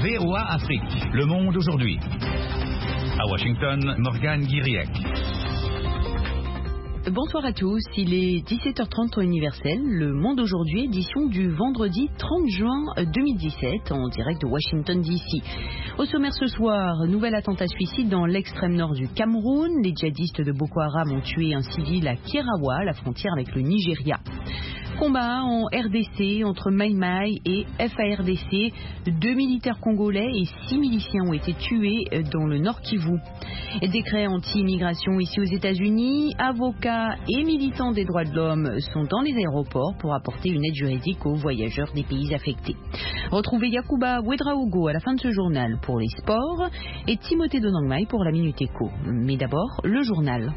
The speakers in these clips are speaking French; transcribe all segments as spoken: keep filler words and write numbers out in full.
V O A Afrique, Le Monde aujourd'hui. À Washington, Morgane Guiriec. Bonsoir à tous, il est dix-sept heures trente temps universel, Le Monde aujourd'hui, édition du vendredi trente juin deux mille dix-sept, en direct de Washington D C. Au sommaire ce soir, nouvel attentat suicide dans l'extrême nord du Cameroun. Les djihadistes de Boko Haram ont tué un civil à Kerawa, à la frontière avec le Nigeria. Combat en R D C entre Mai Mai et F A R D C. Deux militaires congolais et six miliciens ont été tués dans le Nord Kivu. Décret anti-immigration ici aux États-Unis. Avocats et militants des droits de l'homme sont dans les aéroports pour apporter une aide juridique aux voyageurs des pays affectés. Retrouvez Yacouba Ouedraogo à la fin de ce journal pour les sports et Timothée Donangmai pour la Minute Éco. Mais d'abord, le journal.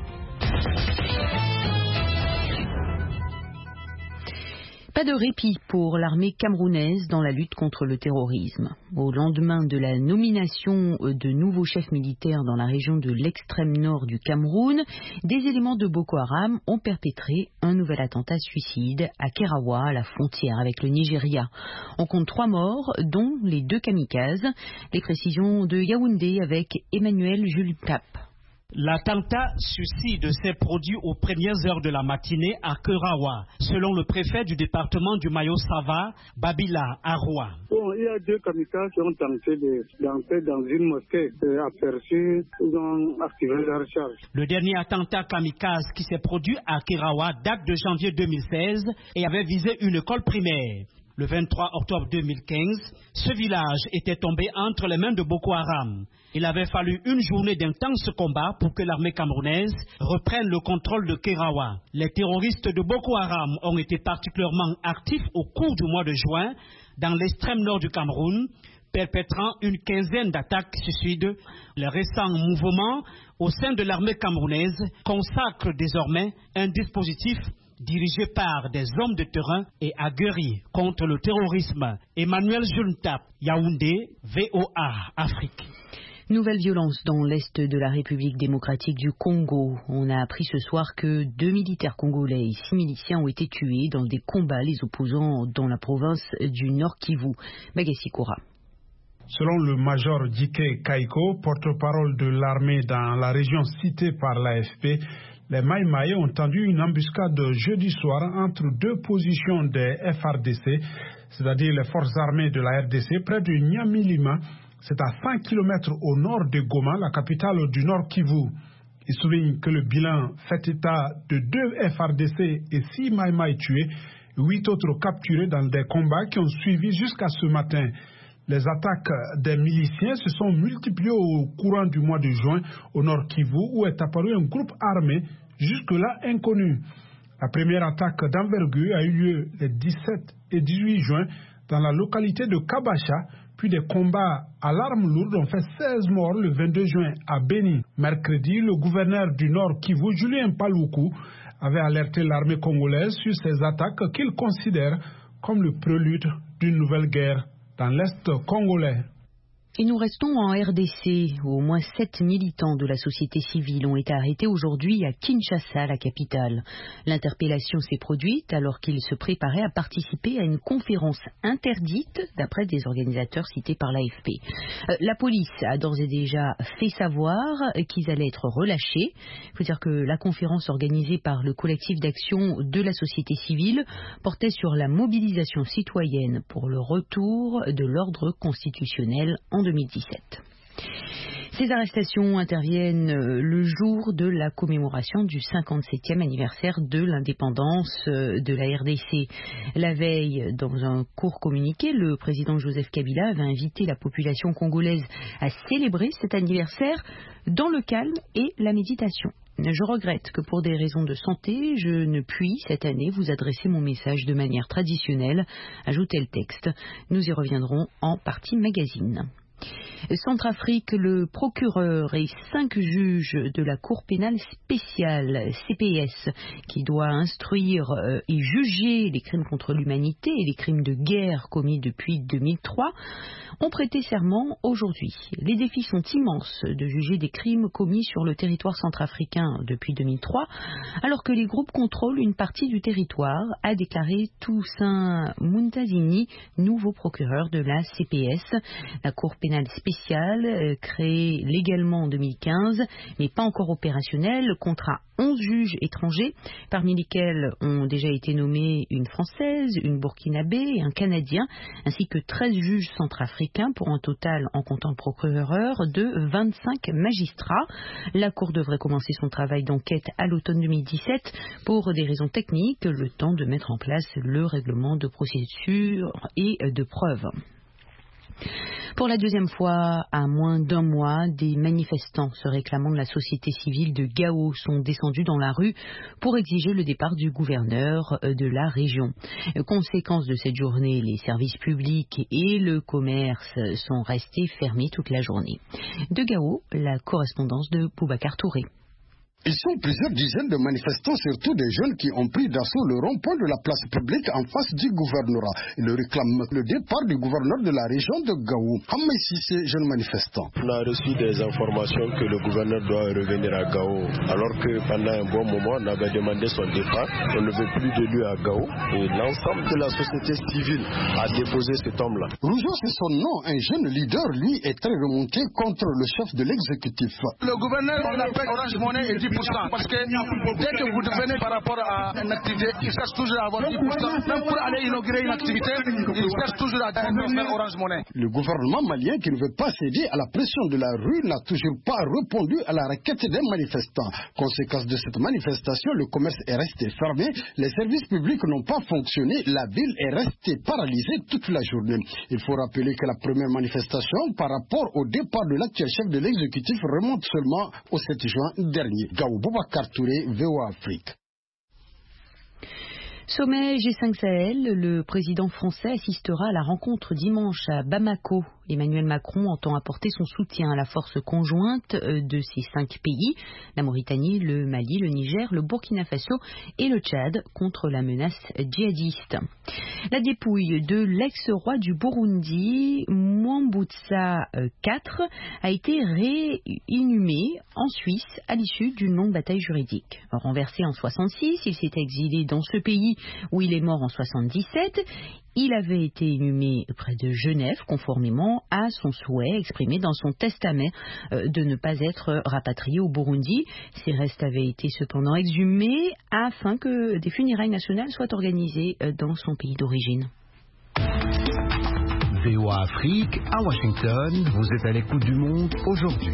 Pas de répit pour l'armée camerounaise dans la lutte contre le terrorisme. Au lendemain de la nomination de nouveaux chefs militaires dans la région de l'extrême nord du Cameroun, des éléments de Boko Haram ont perpétré un nouvel attentat suicide à Kerawa, à la frontière avec le Nigeria. On compte trois morts, dont les deux kamikazes. Les précisions de Yaoundé avec Emmanuel Jultap. L'attentat suicide s'est produit aux premières heures de la matinée à Kerawa, selon le préfet du département du Mayo-Sava, Babila Arwa. Bon, il y a deux kamikazes qui ont tenté d'entrer dans une mosquée aperçue, ils ont activé leur charge. Le dernier attentat kamikaze qui s'est produit à Kerawa date de janvier deux mille seize et avait visé une école primaire. Le vingt-trois octobre deux mille quinze, ce village était tombé entre les mains de Boko Haram. Il avait fallu une journée d'intenses combats pour que l'armée camerounaise reprenne le contrôle de Kerawa. Les terroristes de Boko Haram ont été particulièrement actifs au cours du mois de juin dans l'extrême nord du Cameroun, perpétrant une quinzaine d'attaques suicides. Les récents mouvements au sein de l'armée camerounaise consacrent désormais un dispositif dirigé par des hommes de terrain et aguerris contre le terrorisme. Emmanuel Juntap, Yaoundé, V O A Afrique. Nouvelle violence dans l'est de la République démocratique du Congo. On a appris ce soir que deux militaires congolais et six miliciens ont été tués dans des combats les opposants dans la province du Nord Kivu. Bagassi Koura. Selon le major Dike Kaiko, porte-parole de l'armée dans la région citée par l'A F P, les Mai Mai ont tendu une embuscade jeudi soir entre deux positions des F A R D C, c'est-à-dire les forces armées de la R D C, près de Nyamilima. C'est à cent kilomètres au nord de Goma, la capitale du Nord Kivu. Il souligne que le bilan fait état de deux F A R D C et six Mai Mai tués, huit autres capturés dans des combats qui ont suivi jusqu'à ce matin. Les attaques des miliciens se sont multipliées au courant du mois de juin au Nord Kivu, où est apparu un groupe armé jusque-là inconnu. La première attaque d'envergure a eu lieu les dix-sept et dix-huit juin dans la localité de Kabacha, puis des combats à l'arme lourde ont fait seize morts le vingt-deux juin à Beni. Mercredi, le gouverneur du Nord Kivu, Julien Paluku, avait alerté l'armée congolaise sur ces attaques qu'il considère comme le prélude d'une nouvelle guerre dans l'Est congolais. Et nous restons en R D C, où au moins sept militants de la société civile ont été arrêtés aujourd'hui à Kinshasa, la capitale. L'interpellation s'est produite alors qu'ils se préparaient à participer à une conférence interdite, d'après des organisateurs cités par l'A F P. Euh, la police a d'ores et déjà fait savoir qu'ils allaient être relâchés. Il faut dire que la conférence organisée par le collectif d'action de la société civile portait sur la mobilisation citoyenne pour le retour de l'ordre constitutionnel en deux mille dix-sept. Ces arrestations interviennent le jour de la commémoration du cinquante-septième anniversaire de l'indépendance de la R D C. La veille, dans un court communiqué, le président Joseph Kabila avait invité la population congolaise à célébrer cet anniversaire dans le calme et la méditation. Je regrette que pour des raisons de santé, je ne puis cette année vous adresser mon message de manière traditionnelle, ajoutait le texte. Nous y reviendrons en partie magazine. Centrafrique, le procureur et cinq juges de la Cour pénale spéciale, C P S, qui doit instruire et juger les crimes contre l'humanité et les crimes de guerre commis depuis deux mille trois, ont prêté serment aujourd'hui. Les défis sont immenses de juger des crimes commis sur le territoire centrafricain depuis deux mille trois, alors que les groupes contrôlent une partie du territoire, a déclaré Toussaint Muntazini, nouveau procureur de la C P S. La Cour pénale spéciale Euh, créée légalement en deux mille quinze, mais pas encore opérationnelle, comptera onze juges étrangers, parmi lesquels ont déjà été nommés une Française, une Burkinabé et un Canadien, ainsi que treize juges centrafricains, pour un total, en comptant le procureur, de vingt-cinq magistrats. La Cour devrait commencer son travail d'enquête à l'automne deux mille dix-sept pour des raisons techniques, le temps de mettre en place le règlement de procédure et de preuve. Pour la deuxième fois, à moins d'un mois, des manifestants se réclamant de la société civile de Gao sont descendus dans la rue pour exiger le départ du gouverneur de la région. Conséquence de cette journée, les services publics et le commerce sont restés fermés toute la journée. De Gao, la correspondance de Boubacar Touré. Ils sont plusieurs dizaines de manifestants, surtout des jeunes qui ont pris d'assaut le rond-point de la place publique en face du gouvernorat. Ils réclament le départ du gouverneur de la région de Gao. Hamay Sissé, jeunes manifestants. On a reçu des informations que le gouverneur doit revenir à Gao, alors que pendant un bon moment, on avait demandé son départ. On ne veut plus de lui à Gao. Et l'ensemble de la société civile a déposé cet homme-là. Rougeau, c'est son nom. Un jeune leader, lui, est très remonté contre le chef de l'exécutif. Le gouverneur, on appelle Orange Money et dit parce que dès que vous devenez par rapport à une activité, ils cherchent toujours à avoir dix pour cent. Même pour aller inaugurer une activité, ils cherchent toujours à faire Orange Money. Le gouvernement malien, qui ne veut pas céder à la pression de la rue, n'a toujours pas répondu à la requête des manifestants. Conséquence de cette manifestation, le commerce est resté fermé, les services publics n'ont pas fonctionné, la ville est restée paralysée toute la journée. Il faut rappeler que la première manifestation par rapport au départ de l'actuel chef de l'exécutif remonte seulement au sept juin dernier. Boubacar Touré, V O A Afrique. Sommet G cinq Sahel, le président français assistera à la rencontre dimanche à Bamako. Emmanuel Macron entend apporter son soutien à la force conjointe de ces cinq pays, la Mauritanie, le Mali, le Niger, le Burkina Faso et le Tchad, contre la menace djihadiste. La dépouille de l'ex-roi du Burundi, Mwambutsa quatre, a été réinhumée en Suisse à l'issue d'une longue bataille juridique. Renversé en soixante-six, il s'est exilé dans ce pays où il est mort en soixante-dix-sept. Il avait été inhumé près de Genève, conformément à son souhait exprimé dans son testament euh, de ne pas être rapatrié au Burundi. Ses restes avaient été cependant exhumés afin que des funérailles nationales soient organisées euh, dans son pays d'origine. V O A Afrique, à Washington, vous êtes à l'écoute du monde aujourd'hui.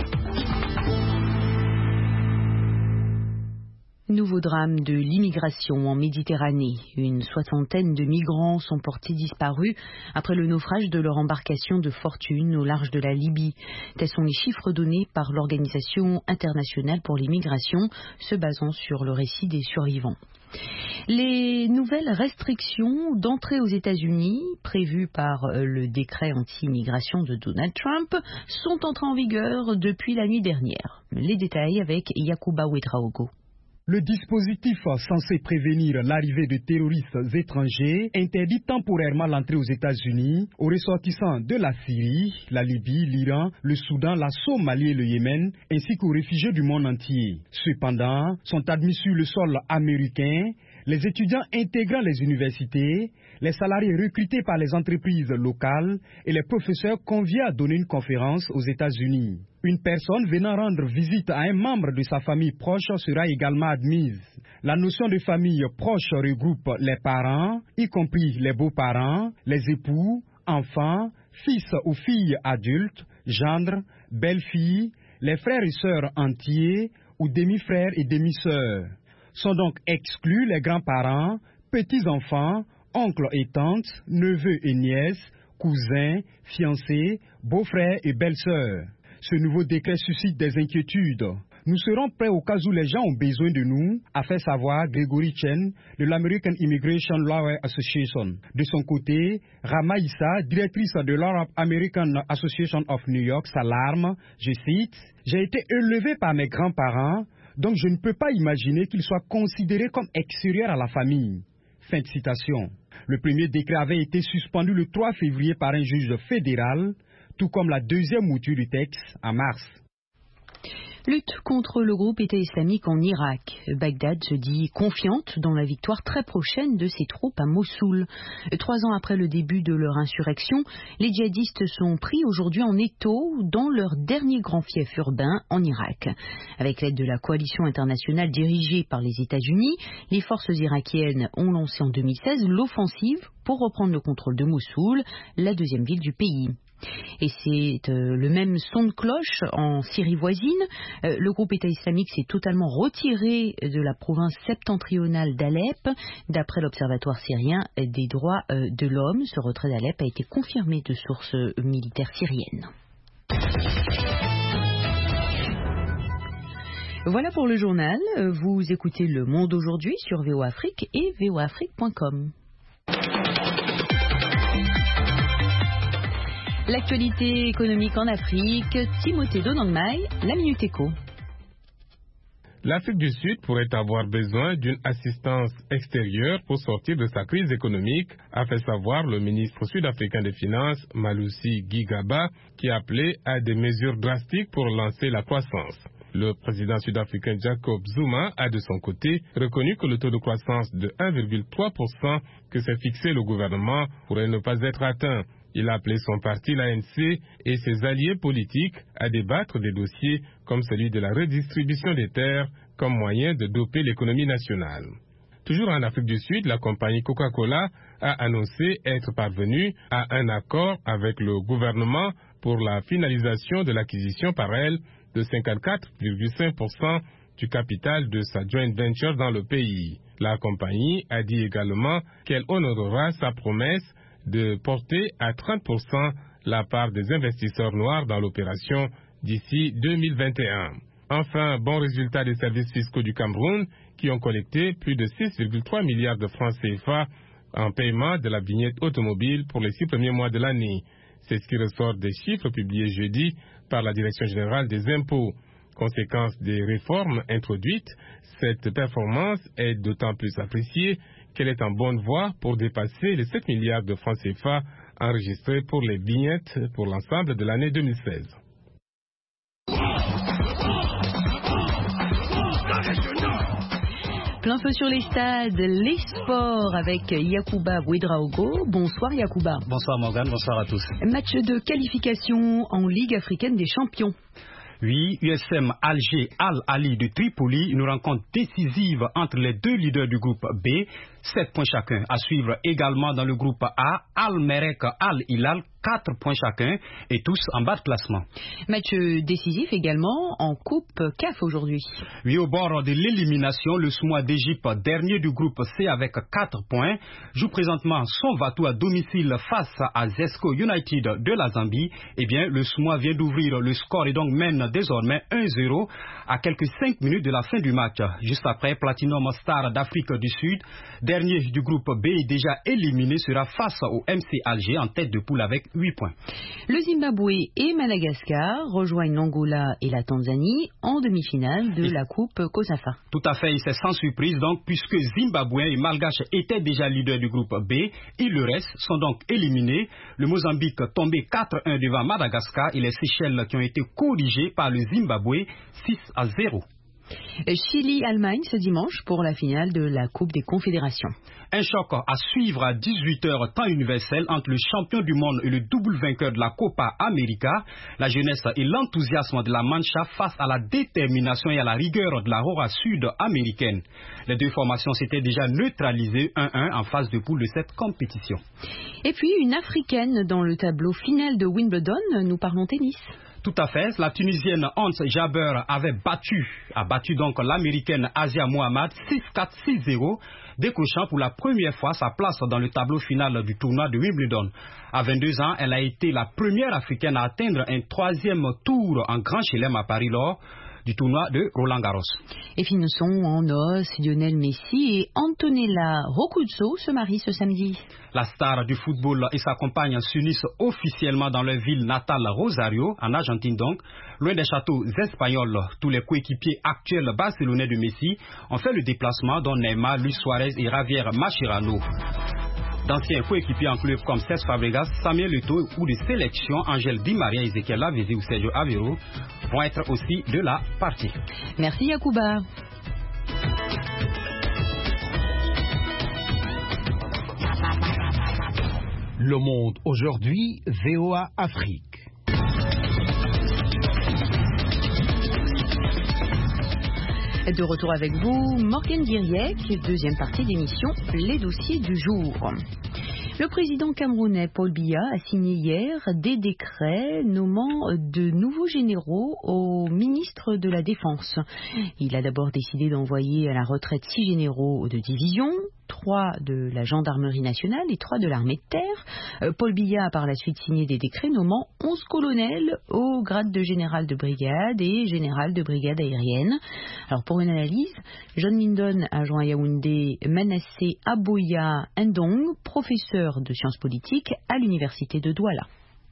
Nouveau drame de l'immigration en Méditerranée. Une soixantaine de migrants sont portés disparus après le naufrage de leur embarcation de fortune au large de la Libye. Tels sont les chiffres donnés par l'Organisation internationale pour l'immigration, se basant sur le récit des survivants. Les nouvelles restrictions d'entrée aux États-Unis, prévues par le décret anti-immigration de Donald Trump, sont entrées en vigueur depuis la nuit dernière. Les détails avec Yacouba Ouedraogo. Le dispositif censé prévenir l'arrivée de terroristes étrangers interdit temporairement l'entrée aux États-Unis aux ressortissants de la Syrie, la Libye, l'Iran, le Soudan, la Somalie et le Yémen, ainsi qu'aux réfugiés du monde entier. Cependant, sont admis sur le sol américain les étudiants intégrant les universités, les salariés recrutés par les entreprises locales et les professeurs conviés à donner une conférence aux États-Unis. Une personne venant rendre visite à un membre de sa famille proche sera également admise. La notion de famille proche regroupe les parents, y compris les beaux-parents, les époux, enfants, fils ou filles adultes, gendres, belles-filles, les frères et sœurs entiers ou demi-frères et demi-sœurs. Sont donc exclus les grands-parents, petits-enfants, oncles et tantes, neveux et nièces, cousins, fiancés, beaux-frères et belles-sœurs. Ce nouveau décret suscite des inquiétudes. Nous serons prêts au cas où les gens ont besoin de nous, a fait savoir Gregory Chen de l'American Immigration Law Association. De son côté, Rama Issa, directrice de l'Arab American Association of New York, s'alarme, je cite, « J'ai été élevé par mes grands-parents, donc je ne peux pas imaginer qu'ils soient considérés comme extérieurs à la famille. » Fin de citation. Le premier décret avait été suspendu le trois février par un juge fédéral, tout comme la deuxième mouture du texte en mars. Lutte contre le groupe État islamique en Irak. Bagdad se dit confiante dans la victoire très prochaine de ses troupes à Mossoul. Trois ans après le début de leur insurrection, les djihadistes sont pris aujourd'hui en étau dans leur dernier grand fief urbain en Irak. Avec l'aide de la coalition internationale dirigée par les États-Unis, les forces irakiennes ont lancé en deux mille seize l'offensive pour reprendre le contrôle de Mossoul, la deuxième ville du pays. Et c'est euh, le même son de cloche en Syrie voisine. Euh, le groupe État islamique s'est totalement retiré de la province septentrionale d'Alep. D'après l'Observatoire syrien des droits euh, de l'homme, ce retrait d'Alep a été confirmé de sources militaires syriennes. Voilà pour le journal. Vous écoutez Le Monde aujourd'hui sur V O Afrique et v o afrique point com. L'actualité économique en Afrique, Timothée Donangmai, la Minute Éco. L'Afrique du Sud pourrait avoir besoin d'une assistance extérieure pour sortir de sa crise économique, a fait savoir le ministre sud-africain des Finances, Malusi Gigaba, qui a appelé à des mesures drastiques pour lancer la croissance. Le président sud-africain Jacob Zuma a de son côté reconnu que le taux de croissance de un virgule trois pour cent que s'est fixé le gouvernement pourrait ne pas être atteint. Il a appelé son parti, l'A N C, et ses alliés politiques à débattre des dossiers comme celui de la redistribution des terres comme moyen de doper l'économie nationale. Toujours en Afrique du Sud, la compagnie Coca-Cola a annoncé être parvenue à un accord avec le gouvernement pour la finalisation de l'acquisition par elle de cinquante-quatre virgule cinq pour cent du capital de sa joint venture dans le pays. La compagnie a dit également qu'elle honorera sa promesse de porter à trente pour cent la part des investisseurs noirs dans l'opération d'ici deux mille vingt et un. Enfin, bon résultat des services fiscaux du Cameroun qui ont collecté plus de six virgule trois milliards de francs C F A en paiement de la vignette automobile pour les six premiers mois de l'année. C'est ce qui ressort des chiffres publiés jeudi par la Direction générale des impôts. Conséquence des réformes introduites, cette performance est d'autant plus appréciée qu'elle est en bonne voie pour dépasser les sept milliards de francs C F A enregistrés pour les vignettes pour l'ensemble de l'année deux mille seize. Plein feu sur les stades, les sports avec Yacouba Ouedraogo. Bonsoir Yacouba. Bonsoir Morgane, bonsoir à tous. Match de qualification en Ligue africaine des champions. Oui, U S M Alger Al-Ali de Tripoli, une rencontre décisive entre les deux leaders du groupe B, sept points chacun. À suivre également dans le groupe A, Al-Merek Al-Hilal, quatre points chacun et tous en bas de classement. Match décisif également en Coupe C A F aujourd'hui. Oui, au bord de l'élimination, le Soumois d'Égypte, dernier du groupe C avec quatre points, joue présentement son Vatou à domicile face à Zesco United de la Zambie. Eh bien, le Soumois vient d'ouvrir le score et donc mène désormais un zéro à quelques cinq minutes de la fin du match. Juste après, Platinum Star d'Afrique du Sud, dernier du groupe B est déjà éliminé, sera face au M C Alger en tête de poule avec huit points. Le Zimbabwe et Madagascar rejoignent l'Angola et la Tanzanie en demi-finale de et la Coupe COSAFA. Tout à fait, c'est sans surprise donc, puisque Zimbabwe et Malgache étaient déjà leaders du groupe B, et le reste sont donc éliminés. Le Mozambique tombé quatre un devant Madagascar et les Seychelles qui ont été corrigés par le Zimbabwe six à zéro. Chili-Allemagne ce dimanche pour la finale de la Coupe des Confédérations. Un choc à suivre à dix-huit heures temps universel entre le champion du monde et le double vainqueur de la Copa América. La jeunesse et l'enthousiasme de la Mancha face à la détermination et à la rigueur de la Roja sud-américaine. Les deux formations s'étaient déjà neutralisées un un en phase de poule de cette compétition. Et puis une africaine dans le tableau final de Wimbledon, nous parlons tennis. Tout à fait, la Tunisienne Hans Jabeur avait battu, a battu donc l'Américaine Asia Mohamed six quatre six zéro, décrochant pour la première fois sa place dans le tableau final du tournoi de Wimbledon. À vingt-deux ans, elle a été la première Africaine à atteindre un troisième tour en Grand Chelem à Paris lors du tournoi de Roland Garros. Et finissons en os, Lionel Messi et Antonella Roccuzzo se marient ce samedi. La star du football et sa compagne s'unissent officiellement dans leur ville natale Rosario, en Argentine donc, loin des châteaux espagnols. Tous les coéquipiers actuels barcelonais de Messi ont fait le déplacement, dont Neymar, Luis Suarez et Javier Mascherano. D'anciens coéquipiers en club comme Cesc Fabregas, Samuel Eto'o ou de sélection Angel Di Maria, Ezequiel Lavezzi ou Sergio Aguero vont être aussi de la partie. Merci Yacouba. Le Monde aujourd'hui, V O A Afrique. De retour avec vous, Morgane Diriek, deuxième partie d'émission, les dossiers du jour. Le président camerounais Paul Biya a signé hier des décrets nommant de nouveaux généraux au ministre de la Défense. Il a d'abord décidé d'envoyer à la retraite six généraux de division, trois de la gendarmerie nationale et trois de l'armée de terre. Paul Biya a par la suite signé des décrets nommant onze colonels au grade de général de brigade et général de brigade aérienne. Alors pour une analyse, John Lindon a joint à Yaoundé Manassé Aboya Ndong, professeur de sciences politiques à l'université de Douala.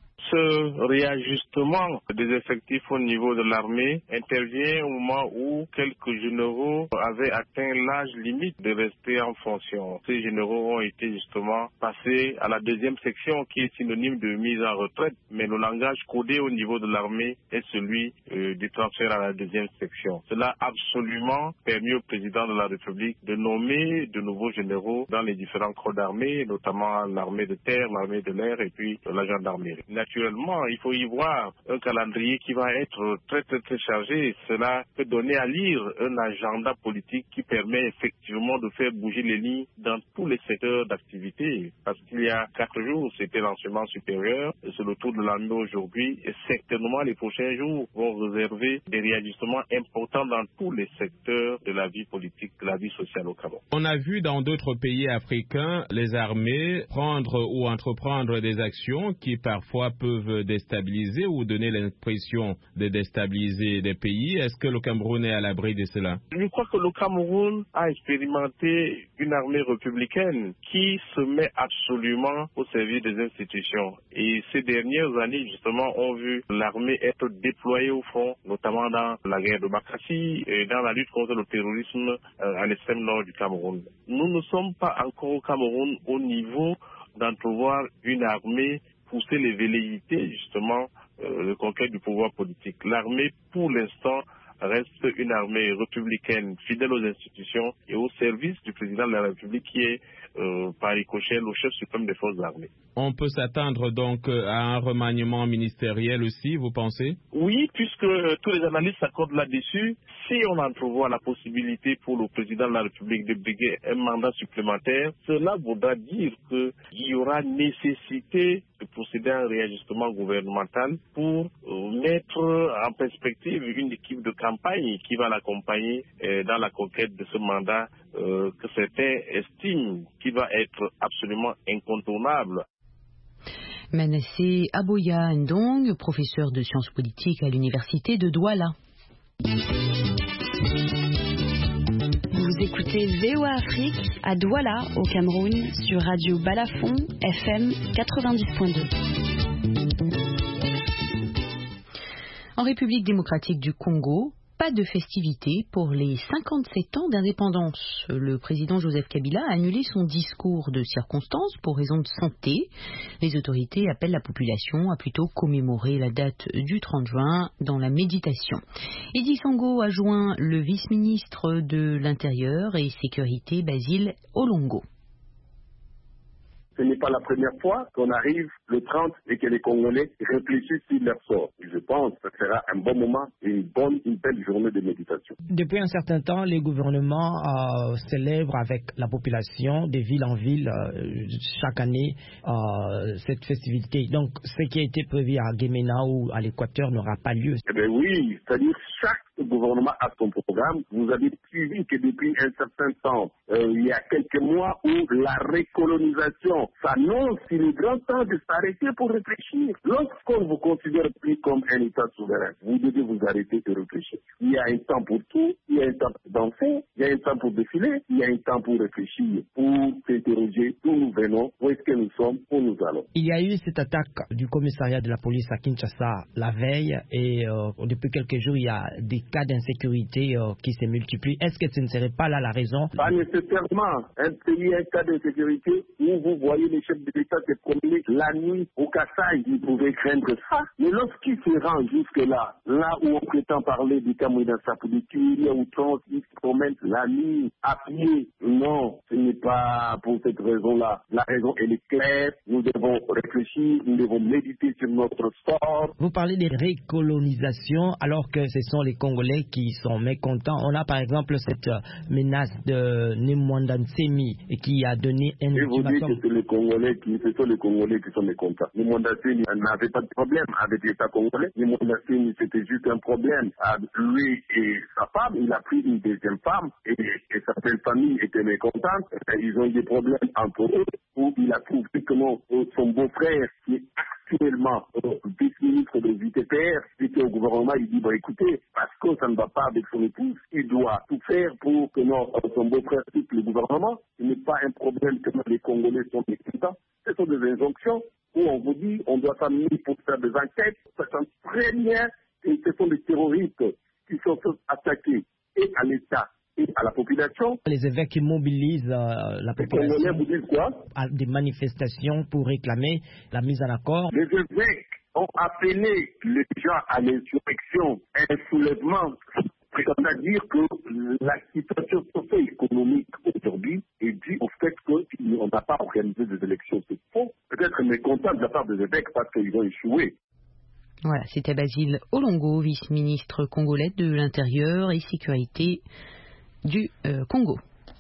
Ce réajustement des effectifs au niveau de l'armée intervient au moment où quelques généraux avaient atteint l'âge limite de rester en fonction. Ces généraux ont été justement passés à la deuxième section qui est synonyme de mise en retraite, mais le langage codé au niveau de l'armée est celui euh, du transfert à la deuxième section. Cela a absolument permis au président de la République de nommer de nouveaux généraux dans les différents corps d'armée, notamment l'armée de terre, l'armée de l'air et puis la gendarmerie. Naturellement, il faut y voir un calendrier qui va être très très très chargé. Cela peut donner à lire un agenda politique qui permet effectivement de faire bouger les lignes dans tous les secteurs d'activité. Parce qu'il y a quatre jours, c'était l'enseignement supérieur, c'est le tour de l'armée aujourd'hui, et certainement les prochains jours vont réserver des réajustements importants dans tous les secteurs de la vie politique, de la vie sociale au Cameroun. On a vu dans d'autres pays africains les armées prendre ou entreprendre des actions qui parfois peuvent déstabiliser ou donner l'impression de déstabiliser des pays. Est-ce que le Cameroun est à l'abri de cela? Je crois que le Cameroun a expérimenté une armée républicaine qui se met absolument au service des institutions. Et ces dernières années, justement, ont vu l'armée être déployée au front, notamment dans la guerre de Bakassi et dans la lutte contre le terrorisme euh, à l'extrême nord du Cameroun. Nous ne sommes pas encore au Cameroun au niveau d'entrevoir une armée pousser les velléités, justement, euh, de conquête du pouvoir politique. L'armée, pour l'instant, reste une armée républicaine, fidèle aux institutions et au service du président de la République qui est, euh, par ricochet, le chef suprême des forces armées. On peut s'attendre donc à un remaniement ministériel aussi, vous pensez? Oui, puisque euh, tous les analystes s'accordent là-dessus. Si on entrevoit la possibilité pour le président de la République de briguer un mandat supplémentaire, cela voudra dire qu'il y aura nécessité de procéder à un réajustement gouvernemental pour euh, mettre en perspective une équipe de campagne qui va l'accompagner euh, dans la conquête de ce mandat euh, que certains estiment qui va être absolument incontournable. Manassé Aboya Ndong, professeur de sciences politiques à l'université de Douala. Vous écoutez V O A Afrique à Douala, au Cameroun, sur Radio Balafon, F M quatre-vingt-dix point deux. En République démocratique du Congo, pas de festivités pour les cinquante-sept ans d'indépendance. Le président Joseph Kabila a annulé son discours de circonstance pour raison de santé. Les autorités appellent la population à plutôt commémorer la date du trente juin dans la méditation. Eddy Sango a joint le vice-ministre de l'Intérieur et Sécurité Basile Olongo. Ce n'est pas la première fois qu'on arrive le trente et que les Congolais réfléchissent sur leur sort. Je pense que ce sera un bon moment et une bonne, une belle journée de méditation. Depuis un certain temps, les gouvernements euh, célèbrent avec la population de ville en ville euh, chaque année euh, cette festivité. Donc, ce qui a été prévu à Guémena ou à l'Équateur n'aura pas lieu. Eh bien oui, c'est-à-dire chaque le gouvernement a son programme. Vous avez suivi que depuis un certain temps, euh, il y a quelques mois où la récolonisation s'annonce, il est grand temps de s'arrêter pour réfléchir. Lorsqu'on vous considère plus comme un État souverain, vous devez vous arrêter de réfléchir. Il y a un temps pour tout, il y a un temps pour danser, il y a un temps pour défiler, il y a un temps pour réfléchir, pour s'interroger d'où nous venons, où est-ce que nous sommes, où nous allons. Il y a eu cette attaque du commissariat de la police à Kinshasa la veille et euh, depuis quelques jours, il y a des cas d'insécurité euh, qui se multiplient. Est-ce que ce ne serait pas là la raison? Pas nécessairement. Un pays, un cas d'insécurité où vous voyez les chefs de l'État se promener la nuit au Kassai, ils pouvaient craindre ça. Mais lorsqu'ils se rendent jusque-là, là où on prétend parler du Cameroun pour des tueries ou trans, ils se promènent la nuit à pied. Non, ce n'est pas pour cette raison-là. La raison, elle est claire. Nous devons réfléchir, nous devons méditer sur notre sort. Vous parlez de récolonisation alors que ce sont les Congolais qui sont mécontents. On a par exemple cette menace de Nemwanda Nsemi qui a donné un ultimatum. Et vous dites que c'est les Congolais qui, ce sont les Congolais qui sont mécontents. Nemwanda Nsemi n'avait pas de problème avec l'État congolais. Nemwanda Nsemi, c'était juste un problème. Lui et sa femme, il a pris une deuxième femme et, et sa belle famille était mécontente. Ils ont eu des problèmes entre eux où il a trouvé que non, son beau-frère qui est actuellement euh, vice-ministre de l'U T P R, qui était au gouvernement, il dit, bah, écoutez, parce que ça ne va pas avec son épouse, il doit tout faire pour que non, son beau-frère quitte le gouvernement. Ce n'est pas un problème que les Congolais sont mécontents. Ce sont des injonctions où on vous dit, on doit s'amener pour faire des enquêtes, sachant très bien que ce sont des terroristes qui sont attaqués et à l'État et à la population. Les évêques qui mobilisent euh, la population. Les Congolais vous disent quoi? À des manifestations pour réclamer la mise en accord. Les évêques ont appelé les gens à l'insurrection, un soulèvement. C'est-à-dire que la situation socio-économique aujourd'hui est due au fait qu'on n'a pas organisé des élections. C'est faux. Peut-être mécontent de la part des évêques parce qu'ils ont échoué. Voilà, c'était Basile Olongo, vice-ministre congolais de l'Intérieur et Sécurité du euh, Congo.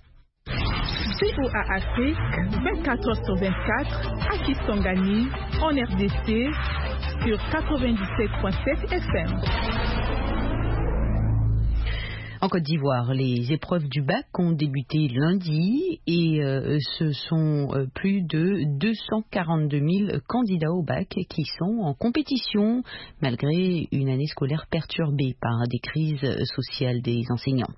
V O A Afrique, vingt-quatre heures sur vingt-quatre, à Kisangani, en R D C, sur quatre-vingt-dix-sept virgule sept F M. En Côte d'Ivoire, les épreuves du bac ont débuté lundi et euh, ce sont euh, plus de deux cent quarante-deux mille candidats au bac qui sont en compétition malgré une année scolaire perturbée par des crises sociales des enseignants.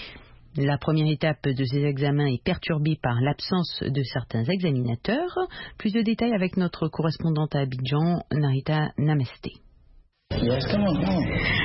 La première étape de ces examens est perturbée par l'absence de certains examinateurs. Plus de détails avec notre correspondante à Abidjan, Narita Namasté. Yes, come on, come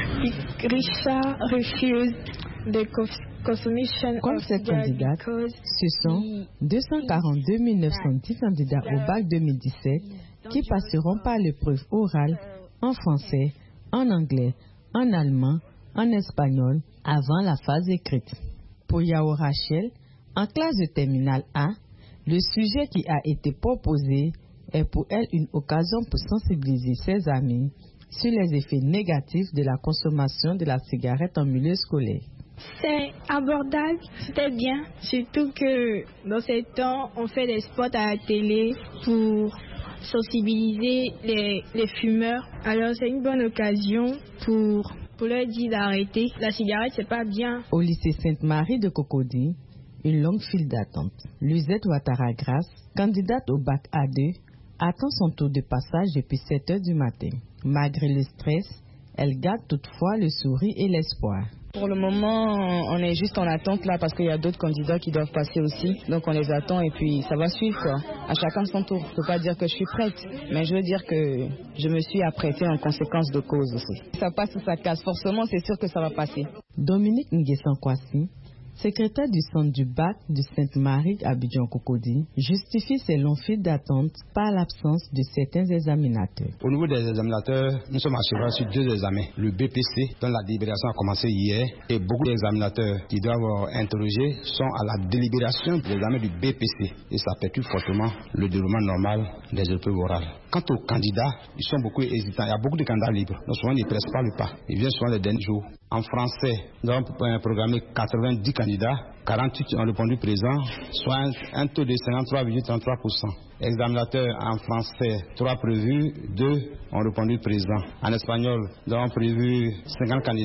on. Richard refuse the consummation. Comme cette candidate, ce sont deux cent quarante-deux mille neuf cent dix candidats au bac deux mille dix-sept qui passeront par l'épreuve orale en français, en anglais, en allemand, en espagnol avant la phase écrite. Pour Yao Rachel, en classe de terminale A, le sujet qui a été proposé est pour elle une occasion pour sensibiliser ses amis sur les effets négatifs de la consommation de la cigarette en milieu scolaire. C'est abordable, c'était bien, surtout que dans ces temps, on fait des spots à la télé pour sensibiliser les, les fumeurs. Alors c'est une bonne occasion pour, pour leur dire d'arrêter. La cigarette, c'est pas bien. Au lycée Sainte-Marie de Cocody, une longue file d'attente. Luzette Ouattara-Grasse, candidate au bac A deux, attend son tour de passage depuis sept heures du matin. Malgré le stress, elle garde toutefois le sourire et l'espoir. Pour le moment, on est juste en attente là parce qu'il y a d'autres candidats qui doivent passer aussi. Donc on les attend et puis ça va suivre quoi. À chacun son tour. Je ne peux pas dire que je suis prête, mais je veux dire que je me suis apprêtée en conséquence de cause aussi. Ça passe ou ça casse. Forcément, c'est sûr que ça va passer. Dominique Nguessan-Kwasi, secrétaire du centre du bac de Sainte-Marie Abidjan-Cocody, justifie ces longs files d'attente par l'absence de certains examinateurs. Au niveau des examinateurs, nous sommes à cheval sur deux examens. Le B P C, dont la délibération a commencé hier, et beaucoup d'examinateurs qui doivent interroger sont à la délibération de l'examen du B P C. Et ça perturbe fortement le déroulement normal des épreuves orales. Quant aux candidats, ils sont beaucoup hésitants. Il y a beaucoup de candidats libres. Donc souvent, ils ne pressent pas le pas. Ils viennent souvent les derniers jours. En français, nous avons programmé quatre-vingt-dix candidats. quarante-huit ont répondu présent, soit un, un taux de cinquante-trois virgule trente-trois pour cent. Examinateurs en français, trois prévus, deux ont répondu présent. En espagnol, nous avons prévu cinquante candidats.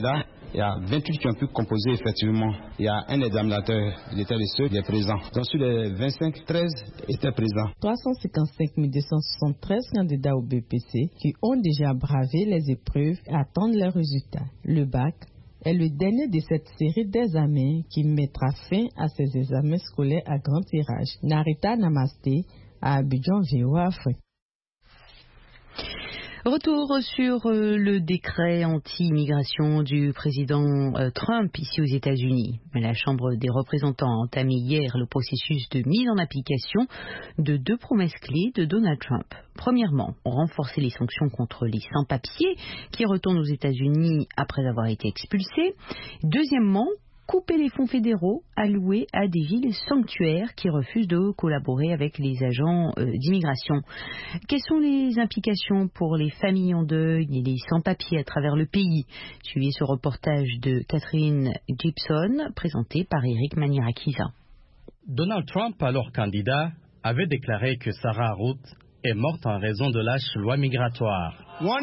il y a vingt-huit qui ont pu composer effectivement. Il y a un examinateur, il était le seul, qui est présent. Donc sur les vingt-cinq, treize étaient présents. trois cent cinquante-cinq mille deux cent soixante-treize candidats au B P C qui ont déjà bravé les épreuves et attendent leurs résultats. Le bac est le dernier de cette série d'examens qui mettra fin à ces examens scolaires à grand tirage. Narita Namasté, à Abidjan, V O A Afrique. Retour sur euh, le décret anti-immigration du président euh, Trump ici aux États-Unis. La Chambre des représentants a entamé hier le processus de mise en application de deux promesses clés de Donald Trump. Premièrement, renforcer les sanctions contre les sans-papiers qui retournent aux États-Unis après avoir été expulsés. Deuxièmement, couper les fonds fédéraux alloués à des villes sanctuaires qui refusent de collaborer avec les agents euh, d'immigration. Quelles sont les implications pour les familles en deuil et les sans-papiers à travers le pays? Suivez ce reportage de Catherine Gibson, présenté par Eric Manirakiza. Donald Trump, alors candidat, avait déclaré que Sarah Ruth est morte en raison de lâche loi migratoire.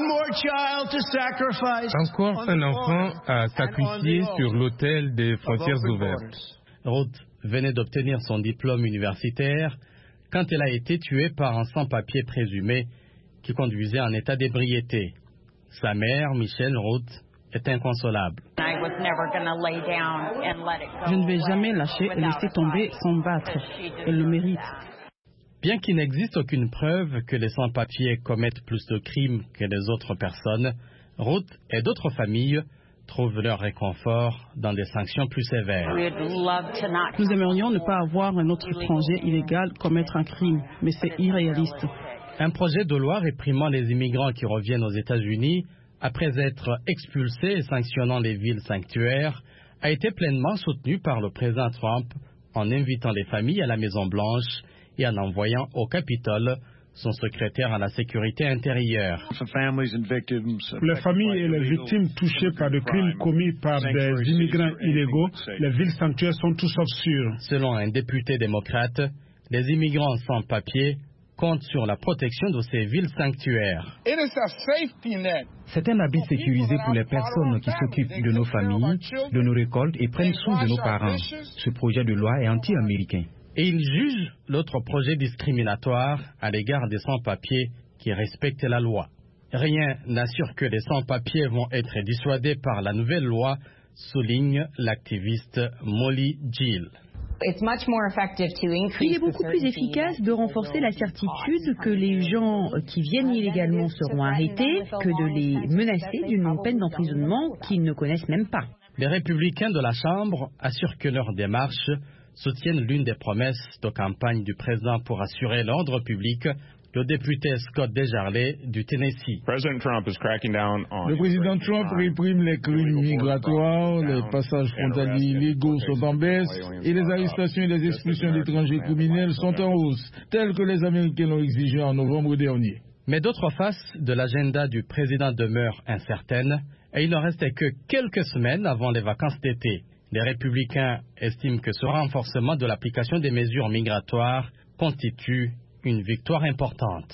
Encore un enfant à sacrifier sur l'autel des frontières ouvertes. Ruth venait d'obtenir son diplôme universitaire quand elle a été tuée par un sans-papier présumé qui conduisait en état d'ébriété. Sa mère, Michelle Ruth, est inconsolable. Je ne vais jamais lâcher et laisser tomber sans battre. Elle le mérite. Bien qu'il n'existe aucune preuve que les sans-papiers commettent plus de crimes que les autres personnes, Ruth et d'autres familles trouvent leur réconfort dans des sanctions plus sévères. Nous aimerions ne pas avoir un autre étranger illégal commettre un crime, mais c'est irréaliste. Un projet de loi réprimant les immigrants qui reviennent aux États-Unis après être expulsés et sanctionnant les villes sanctuaires a été pleinement soutenu par le président Trump en invitant les familles à la Maison-Blanche et en envoyant au Capitole son secrétaire à la sécurité intérieure. Les familles et les victimes touchées par des crimes commis par des immigrants illégaux, les villes sanctuaires sont tout sauf sûres. Selon un député démocrate, les immigrants sans papier comptent sur la protection de ces villes sanctuaires. C'est un habit sécurisé pour les personnes qui s'occupent de nos familles, de nos récoltes et prennent soin de nos parents. Ce projet de loi est anti-américain. Et il juge l'autre projet discriminatoire à l'égard des sans-papiers qui respectent la loi. Rien n'assure que les sans-papiers vont être dissuadés par la nouvelle loi, souligne l'activiste Molly Gill. Il est beaucoup plus efficace de renforcer la certitude que les gens qui viennent illégalement seront arrêtés que de les menacer d'une peine d'emprisonnement qu'ils ne connaissent même pas. Les républicains de la Chambre assurent que leur démarche soutiennent l'une des promesses de campagne du président pour assurer l'ordre public, le député Scott Desjarlais du Tennessee. Le président Trump réprime les crimes migratoires, les passages frontaliers illégaux sont en baisse et les arrestations et les expulsions d'étrangers criminels sont en hausse, telles que les Américains l'ont exigé en novembre dernier. Mais d'autres faces de l'agenda du président demeurent incertaines et il ne restait que quelques semaines avant les vacances d'été. Les républicains estiment que ce renforcement de l'application des mesures migratoires constitue une victoire importante.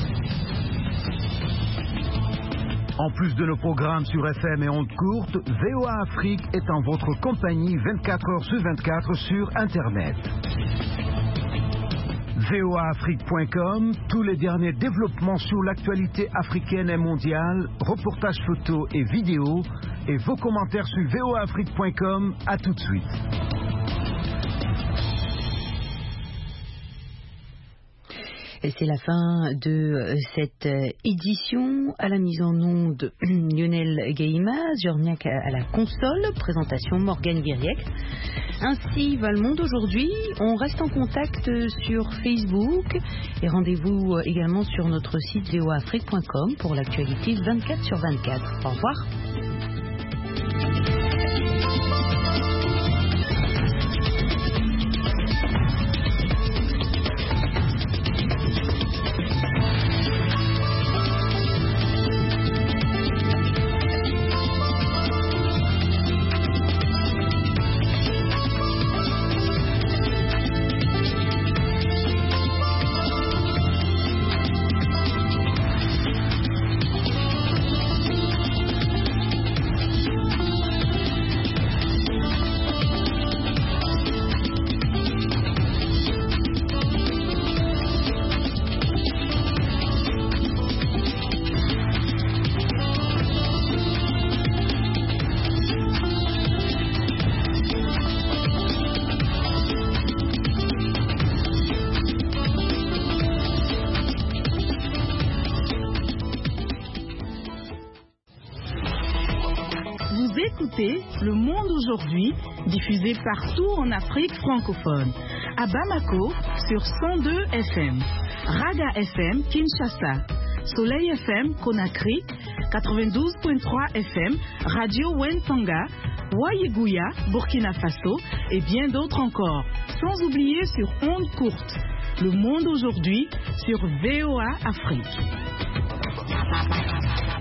En plus de nos programmes sur F M et ondes courtes, V O A Afrique est en votre compagnie vingt-quatre heures sur vingt-quatre sur Internet. V O A Afrique point com, tous les derniers développements sur l'actualité africaine et mondiale, reportages photos et vidéos, et vos commentaires sur V O A Afrique point com. À tout de suite. C'est la fin de cette édition. À la mise en onde, Lionel Gaïma, Jorniak à la console, présentation Morgane Guiriec. Ainsi va le monde aujourd'hui. On reste en contact sur Facebook et rendez-vous également sur notre site V O A Afrique point com pour l'actualité vingt-quatre sur vingt-quatre. Au revoir. écoutez Le Monde aujourd'hui, diffusé partout en Afrique francophone. À Bamako, sur cent deux F M. Raga F M, Kinshasa. Soleil F M, Conakry. quatre-vingt-douze virgule trois F M, Radio Wentanga. Waïgouya, Burkina Faso. Et bien d'autres encore. Sans oublier sur ondes courtes. Le Monde aujourd'hui, sur V O A Afrique.